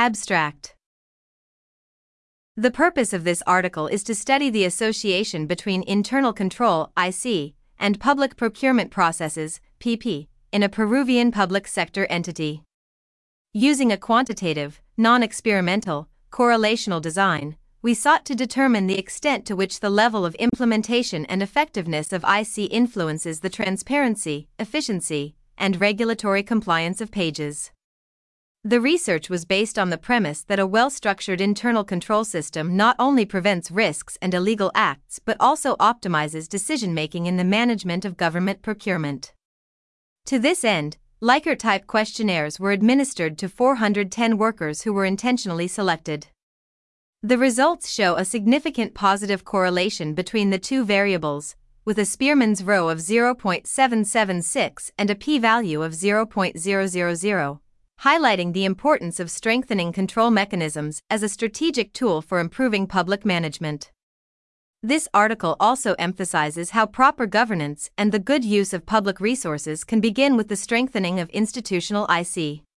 Abstract. The purpose of this article is to study the association between internal control (IC) and public procurement processes (PP) in a Peruvian public sector entity. Using a quantitative, non-experimental, correlational design, we sought to determine the extent to which the level of implementation and effectiveness of IC influences the transparency, efficiency, and regulatory compliance of pages. The research was based on the premise that a well-structured internal control system not only prevents risks and illegal acts but also optimizes decision-making in the management of government procurement. To this end, Likert-type questionnaires were administered to 410 workers who were intentionally selected. The results show a significant positive correlation between the two variables, with a Spearman's rho of 0.776 and a p-value of 0.000. Highlighting the importance of strengthening control mechanisms as a strategic tool for improving public management. This article also emphasizes how proper governance and the good use of public resources can begin with the strengthening of institutional IC.